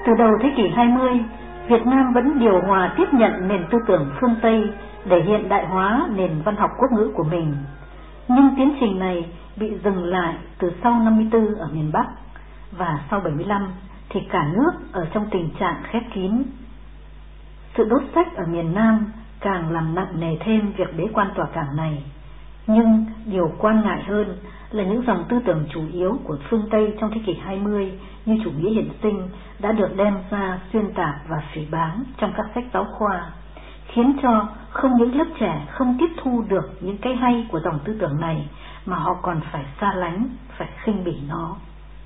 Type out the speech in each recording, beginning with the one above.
Từ đầu thế kỷ 20, Việt Nam vẫn điều hòa tiếp nhận nền tư tưởng phương Tây để hiện đại hóa nền văn học quốc ngữ của mình. Nhưng tiến trình này bị dừng lại từ sau 54 ở miền Bắc, và sau 75 thì cả nước ở trong tình trạng khép kín. Sự đốt sách ở miền Nam càng làm nặng nề thêm việc bế quan tòa cảng này. Nhưng điều quan ngại hơn là những dòng tư tưởng chủ yếu của phương Tây trong thế kỷ 20 như chủ nghĩa hiện sinh đã được đem ra xuyên tạc và phỉ báng trong các sách giáo khoa, khiến cho không những lớp trẻ không tiếp thu được những cái hay của dòng tư tưởng này mà họ còn phải xa lánh, phải khinh bỉ nó.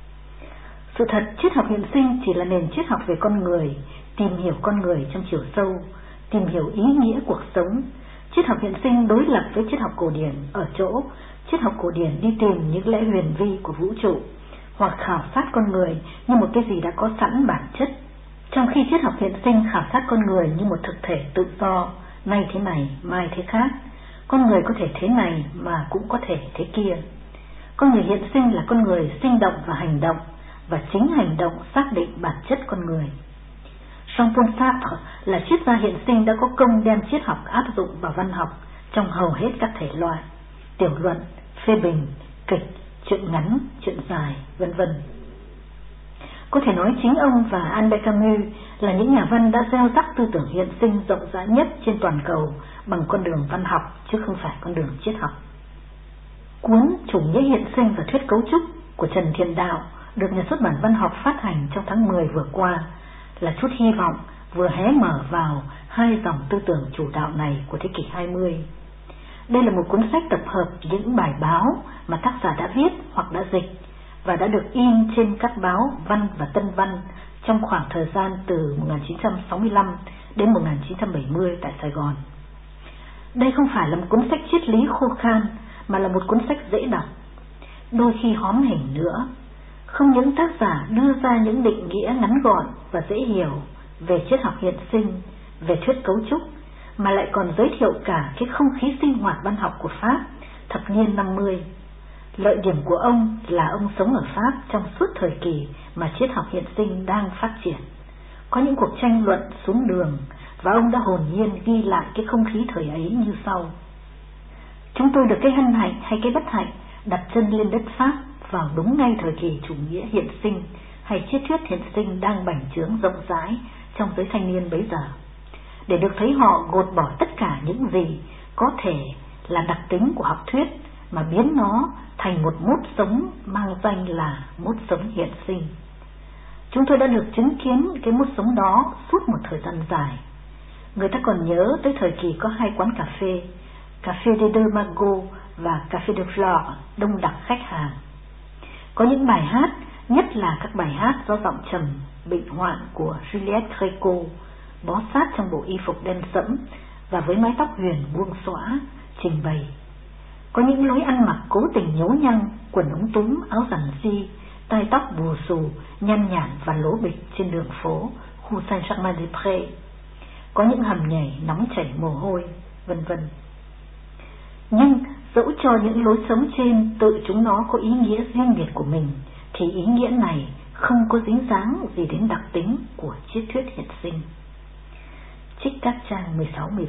Sự thật, triết học hiện sinh chỉ là nền triết học về con người, tìm hiểu con người trong chiều sâu, tìm hiểu ý nghĩa cuộc sống. Triết học hiện sinh đối lập với triết học cổ điển ở chỗ triết học cổ điển đi tìm những lẽ huyền vi của vũ trụ hoặc khảo sát con người như một cái gì đã có sẵn bản chất, trong khi triết học hiện sinh khảo sát con người như một thực thể tự do, nay thế này, mai thế khác. Con người có thể thế này mà cũng có thể thế kia. Con người hiện sinh là con người sinh động và hành động, và chính hành động xác định bản chất con người. Jean-Paul Sartre là triết gia hiện sinh đã có công đem triết học áp dụng vào văn học trong hầu hết các thể loại: tiểu luận, phê bình, kịch, truyện ngắn, truyện dài, vân vân. Có thể nói chính ông và Albert Camus là những nhà văn đã gieo rắc tư tưởng hiện sinh rộng rãi nhất trên toàn cầu bằng con đường văn học chứ không phải con đường triết học. Cuốn Chủ nghĩa hiện sinh và thuyết cấu trúc của Trần Thiện Đạo được Nhà xuất bản Văn học phát hành trong tháng 10 vừa qua là chút hy vọng vừa hé mở vào hai dòng tư tưởng chủ đạo này của thế kỷ 20. Đây là một cuốn sách tập hợp những bài báo mà tác giả đã viết hoặc đã dịch và đã được in trên các báo Văn và Tân Văn trong khoảng thời gian từ 1965 đến 1970 tại Sài Gòn. Đây không phải là một cuốn sách triết lý khô khan mà là một cuốn sách dễ đọc, đôi khi hóm hình nữa. Không những tác giả đưa ra những định nghĩa ngắn gọn và dễ hiểu về triết học hiện sinh, về thuyết cấu trúc, mà lại còn giới thiệu cả cái không khí sinh hoạt văn học của Pháp thập niên 50. Lợi điểm của ông là ông sống ở Pháp trong suốt thời kỳ mà triết học hiện sinh đang phát triển. Có những cuộc tranh luận xuống đường và ông đã hồn nhiên ghi lại cái không khí thời ấy như sau: chúng tôi được cái hân hạnh hay cái bất hạnh đặt chân lên đất Pháp vào đúng ngay thời kỳ chủ nghĩa hiện sinh hay triết thuyết hiện sinh đang bành trướng rộng rãi trong giới thanh niên bấy giờ, để được thấy họ gột bỏ tất cả những gì có thể là đặc tính của học thuyết mà biến nó thành một mốt sống mang danh là mốt sống hiện sinh. Chúng tôi đã được chứng kiến cái mốt sống đó suốt một thời gian dài. Người ta còn nhớ tới thời kỳ có hai quán cà phê, Café des Deux Magots và Café de Flore, đông đặc khách hàng. Có những bài hát, nhất là các bài hát do giọng trầm bệnh hoạn của Juliette Gréco, bó sát trong bộ y phục đen sẫm và với mái tóc huyền buông xõa, trình bày. Có những lối ăn mặc cố tình nhố nhăng, quần ống túm, áo giản di, tai tóc bù xù, nhăn nhản và lố bịch trên đường phố khu Saint-Germain-des-Prés. Có những hầm nhảy nóng chảy mồ hôi, vân vân. Nhưng dẫu cho những lối sống trên tự chúng nó có ý nghĩa riêng biệt của mình, thì ý nghĩa này không có dính dáng gì đến đặc tính của triết thuyết hiện sinh. Trích các trang 16-17.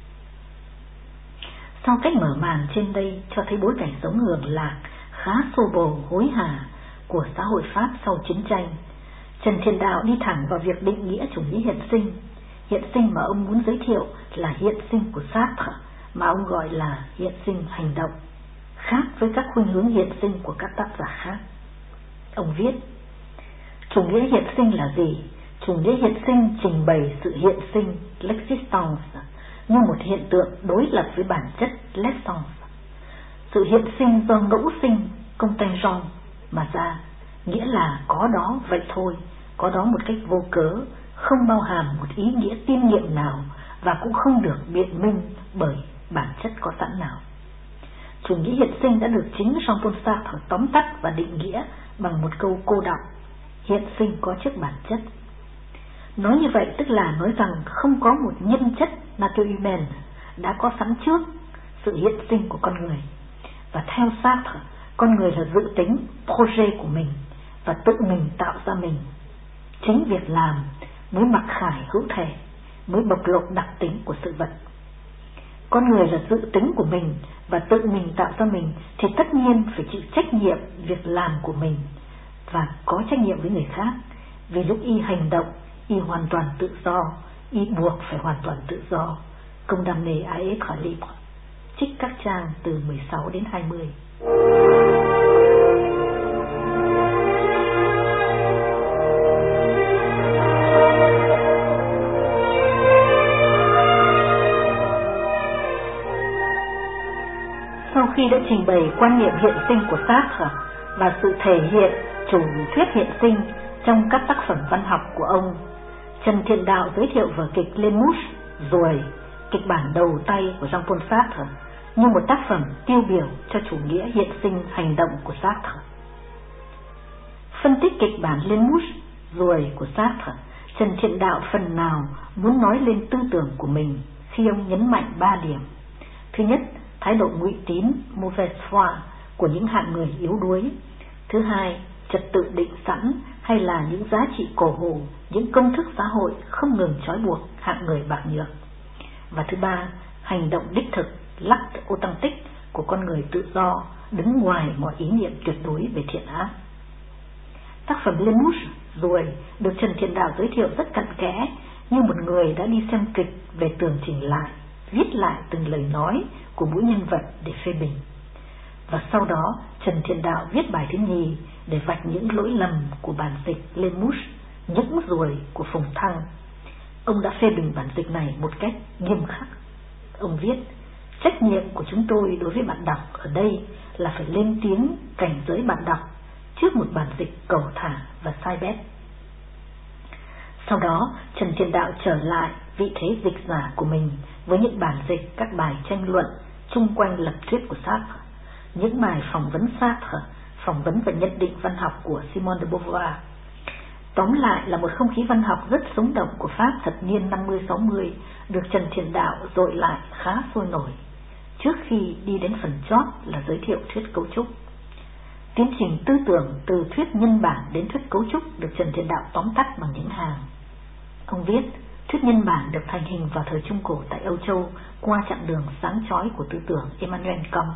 Sau cách mở màn trên đây cho thấy bối cảnh sống hưởng lạc, khá xô bồ, hối hả của xã hội Pháp sau chiến tranh, Trần Thiện Đạo đi thẳng vào việc định nghĩa chủ nghĩa hiện sinh. Hiện sinh mà ông muốn giới thiệu là hiện sinh của Sartre, mà ông gọi là hiện sinh hành động, khác với các khuynh hướng hiện sinh của các tác giả khác. Ông viết: chủ nghĩa hiện sinh là gì? Chủ nghĩa hiện sinh trình bày sự hiện sinh, l'existence, như một hiện tượng đối lập với bản chất, l'essence. Sự hiện sinh do ngẫu sinh, contingent mà ra, nghĩa là có đó vậy thôi, có đó một cách vô cớ, không bao hàm một ý nghĩa tiên nghiệm nào và cũng không được biện minh bởi bản chất có sẵn nào. Chủ nghĩa hiện sinh đã được chính Jean-Paul Sartre tóm tắt và định nghĩa bằng một câu cô đọng: hiện sinh có trước bản chất. Nói như vậy tức là nói rằng không có một nhân chất nature humaine đã có sẵn trước sự hiện sinh của con người, và theo Sartre, con người là dự tính, projet của mình và tự mình tạo ra mình. Chính việc làm mới mặc khải hữu thể, mới bộc lộ đặc tính của sự vật. Con người là dự tính của mình và tự mình tạo ra mình, thì tất nhiên phải chịu trách nhiệm việc làm của mình và có trách nhiệm với người khác. Vì lúc y hành động, y hoàn toàn tự do, y buộc phải hoàn toàn tự do. Condamné à être libre. Trích các trang từ 16 đến 20. Sau khi đã trình bày quan niệm hiện sinh của Sartre và sự thể hiện chủ thuyết hiện sinh trong các tác phẩm văn học của ông, Trần Thiện Đạo giới thiệu vở kịch Les Mouches, Ruồi, kịch bản đầu tay của Jean-Paul Sartre, như một tác phẩm tiêu biểu cho chủ nghĩa hiện sinh hành động của Sartre. Phân tích kịch bản Les Mouches, Ruồi của Sartre, Trần Thiện Đạo phần nào muốn nói lên tư tưởng của mình khi ông nhấn mạnh 3 điểm. Thứ nhất, thái độ ngụy tín, mauvaise foi của những hạng người yếu đuối. Thứ hai, trật tự định sẵn hay là những giá trị cổ hủ, những công thức xã hội không ngừng trói buộc hạng người bạc nhược. Và thứ ba, hành động đích thực, l'acte authentique của con người tự do, đứng ngoài mọi ý niệm tuyệt đối về thiện ác. Tác phẩm Les Mouches, Ruồi được Trần Thiện Đạo giới thiệu rất cặn kẽ, như một người đã đi xem kịch về tường trình lại, viết lại từng lời nói của mỗi nhân vật để phê bình. Và sau đó Trần Thiện Đạo viết bài thứ nhì để vạch những lỗi lầm của bản dịch Les Mouches, những ruồi của Phùng Thăng. Ông đã phê bình bản dịch này một cách nghiêm khắc. Ông viết: trách nhiệm của chúng tôi đối với bạn đọc ở đây là phải lên tiếng cảnh giới bạn đọc trước một bản dịch cẩu thả và sai bét. Sau đó Trần Thiện Đạo trở lại vị thế dịch giả của mình với những bản dịch các bài tranh luận chung quanh lập thuyết của Sartre, những bài phỏng vấn Sartre, phỏng vấn và nhận định văn học của Simone de Beauvoir. Tóm lại là một không khí văn học rất sống động của Pháp thập niên 50-60 được Trần Thiện Đạo dội lại khá sôi nổi, trước khi đi đến phần chót là giới thiệu thuyết cấu trúc. Tiến trình tư tưởng từ thuyết nhân bản đến thuyết cấu trúc được Trần Thiện Đạo tóm tắt bằng những hàng. Ông viết: thuyết nhân bản được thành hình vào thời Trung Cổ tại Âu Châu qua chặng đường sáng chói của tư tưởng Emmanuel Kant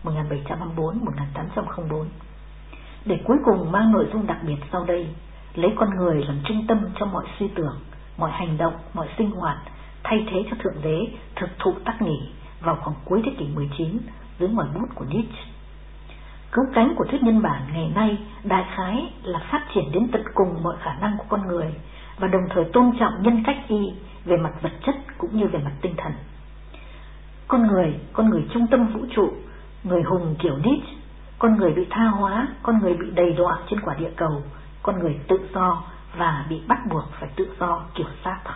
1724-1804, để cuối cùng mang nội dung đặc biệt sau đây, lấy con người làm trung tâm cho mọi suy tưởng, mọi hành động, mọi sinh hoạt, thay thế cho Thượng Đế thực thụ tác nghỉ vào khoảng cuối thế kỷ 19 dưới ngòi bút của Nietzsche. Cứu cánh của thuyết nhân bản ngày nay đại khái là phát triển đến tận cùng mọi khả năng của con người và đồng thời tôn trọng nhân cách y về mặt vật chất cũng như về mặt tinh thần. Con người trung tâm vũ trụ, người hùng kiểu Nietzsche, con người bị tha hóa, con người bị đầy đọa trên quả địa cầu, con người tự do và bị bắt buộc phải tự do kiểu Sartre.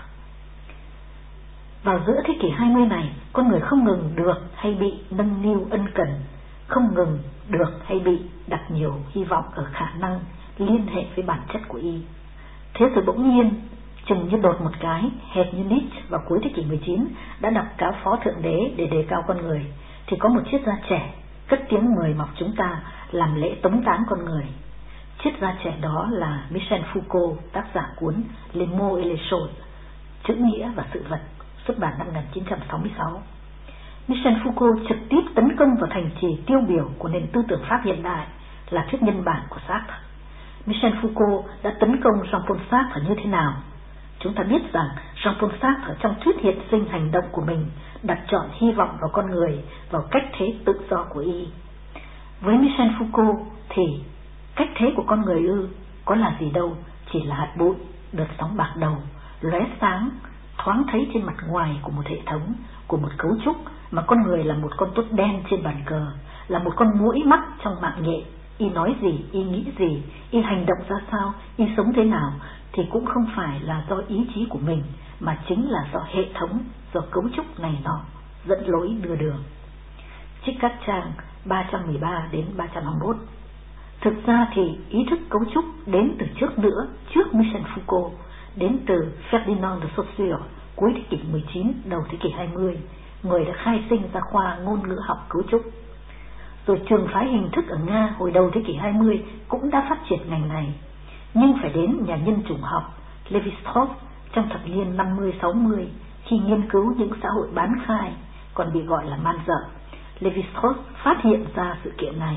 Vào giữa thế kỷ 20 này, con người không ngừng được hay bị nâng niu ân cần, không ngừng được hay bị đặt nhiều hy vọng ở khả năng liên hệ với bản chất của y. Thế rồi bỗng nhiên, chừng như đột một cái, hệt như Nietzsche vào cuối thế kỷ 19 đã đọc cáo phó Thượng Đế để đề cao con người, thì có một triết gia trẻ cất tiếng mời mọc chúng ta làm lễ tống táng con người. Triết gia trẻ đó là Michel Foucault, tác giả cuốn Les mots et les choses, chữ nghĩa và sự vật, xuất bản năm 1966. Michel Foucault trực tiếp tấn công vào thành trì tiêu biểu của nền tư tưởng Pháp hiện đại là thuyết nhân bản của Sartre. Michel Foucault đã tấn công Jean-Paul Sartre như thế nào? Chúng ta biết rằng Jean-Paul Sartre trong thuyết hiện sinh hành động của mình đặt trọn hy vọng vào con người, vào cách thế tự do của y. Với Michel Foucault thì cách thế của con người có là gì đâu, chỉ là hạt bụi, đợt sóng bạc đầu, lóe sáng, thoáng thấy trên mặt ngoài của một hệ thống, của một cấu trúc mà con người là một con tốt đen trên bàn cờ, là một con muỗi mắc trong mạng nhện. Y nói gì, y nghĩ gì, y hành động ra sao, y sống thế nào thì cũng không phải là do ý chí của mình, mà chính là do hệ thống, do cấu trúc này nọ dẫn lối đưa đường. Trích các trang 313 đến 321. Thực ra thì ý thức cấu trúc đến từ trước nữa, trước Michel Foucault, đến từ Ferdinand de Saussure cuối thế kỷ 19, đầu thế kỷ 20, người đã khai sinh ra khoa ngôn ngữ học cấu trúc. Rồi trường phái hình thức ở Nga hồi đầu thế kỷ 20 cũng đã phát triển ngành này. Nhưng phải đến nhà nhân chủng học Lévi-Strauss trong thập niên 50-60, khi nghiên cứu những xã hội bán khai, còn bị gọi là man dợ, Lévi-Strauss phát hiện ra sự kiện này.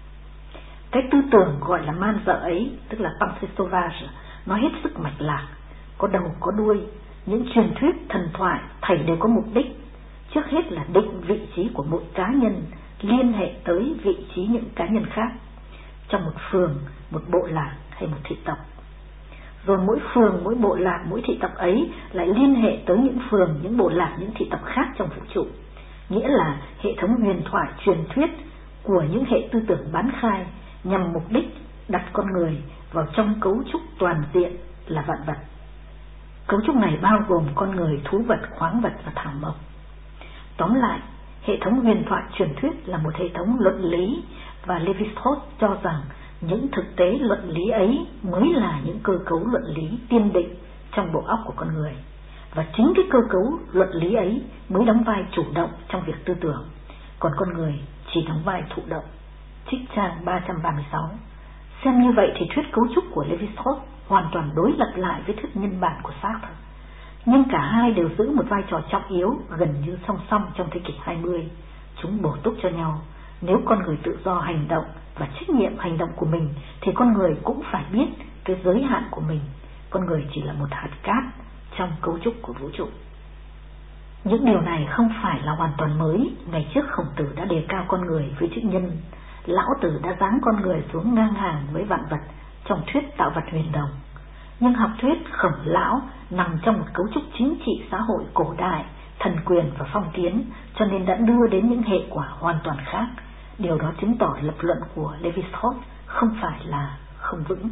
Cái tư tưởng gọi là man dợ ấy, tức là pensée sauvage, nó hết sức mạch lạc, có đầu có đuôi. Những truyền thuyết thần thoại thảy đều có mục đích, trước hết là định vị trí của mỗi cá nhân, liên hệ tới vị trí những cá nhân khác trong một phường, một bộ lạc hay một thị tộc. Rồi mỗi phường, mỗi bộ lạc, mỗi thị tộc ấy lại liên hệ tới những phường, những bộ lạc, những thị tộc khác trong vũ trụ. Nghĩa là hệ thống huyền thoại truyền thuyết của những hệ tư tưởng bán khai nhằm mục đích đặt con người vào trong cấu trúc toàn diện là vạn vật. Cấu trúc này bao gồm con người, thú vật, khoáng vật và thảo mộc. Tóm lại, hệ thống huyền thoại truyền thuyết là một hệ thống luận lý, và Lévi-Strauss cho rằng những thực tế luận lý ấy mới là những cơ cấu luận lý tiên định trong bộ óc của con người. Và chính cái cơ cấu luận lý ấy mới đóng vai chủ động trong việc tư tưởng, còn con người chỉ đóng vai thụ động. Trích trang 336. Xem như vậy thì thuyết cấu trúc của Lévi-Strauss hoàn toàn đối lập lại với thuyết nhân bản của Sartre. Nhưng cả hai đều giữ một vai trò trọng yếu gần như song song trong thế kỷ 20. Chúng bổ túc cho nhau. Nếu con người tự do hành động và trách nhiệm hành động của mình thì con người cũng phải biết cái giới hạn của mình. Con người chỉ là một hạt cát trong cấu trúc của vũ trụ. Những điều này không phải là hoàn toàn mới. Ngày trước Khổng Tử đã đề cao con người với chữ nhân. Lão Tử đã giáng con người xuống ngang hàng với vạn vật trong thuyết tạo vật huyền đồng. Nhưng học thuyết Khổng Lão nằm trong một cấu trúc chính trị xã hội cổ đại, thần quyền và phong kiến, cho nên đã đưa đến những hệ quả hoàn toàn khác. Điều đó chứng tỏ lập luận của Lévi-Strauss không phải là không vững.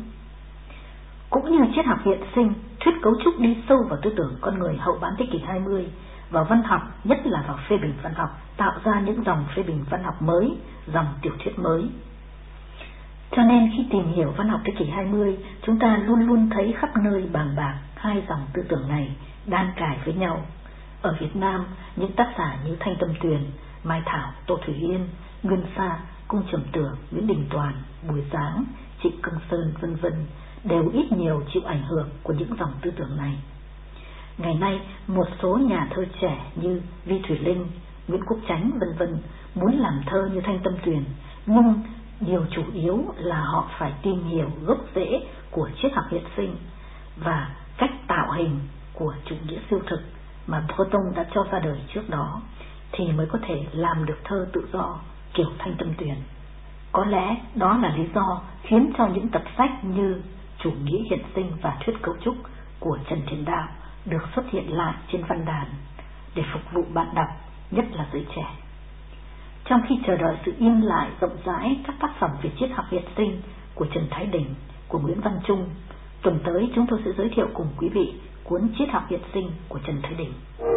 Cũng như triết học hiện sinh, thuyết cấu trúc đi sâu vào tư tưởng con người hậu bán thế kỷ 20, vào văn học, nhất là vào phê bình văn học, tạo ra những dòng phê bình văn học mới, dòng tiểu thuyết mới. Cho nên khi tìm hiểu văn học thế kỷ 20, chúng ta luôn luôn thấy khắp nơi bàng bạc hai dòng tư tưởng này đan cài với nhau. Ở Việt Nam, những tác giả như Thanh Tâm Tuyền, Mai Thảo, Tô Thủy Yên, Nguyên Sa, Cung Trầm Tưởng, Nguyễn Đình Toàn, Bùi Giáng, Trịnh Công Sơn, v.v. đều ít nhiều chịu ảnh hưởng của những dòng tư tưởng này. Ngày nay, một số nhà thơ trẻ như Vi Thủy Linh, Nguyễn Quốc Chánh, v.v. muốn làm thơ như Thanh Tâm Tuyền, nhưng điều chủ yếu là họ phải tìm hiểu gốc rễ của triết học hiện sinh và cách tạo hình của chủ nghĩa siêu thực mà Breton đã cho ra đời trước đó, thì mới có thể làm được thơ tự do kiểu Thanh Tâm Tuyền. Có lẽ đó là lý do khiến cho những tập sách như Chủ nghĩa hiện sinh và Thuyết cấu trúc của Trần Thiện Đạo được xuất hiện lại trên văn đàn để phục vụ bạn đọc, nhất là giới trẻ. Trong khi chờ đợi sự in lại rộng rãi các tác phẩm về triết học hiện sinh của Trần Thái Đình, của Nguyễn Văn Trung, tuần tới chúng tôi sẽ giới thiệu cùng quý vị cuốn Triết học hiện sinh của Trần Thái Đình.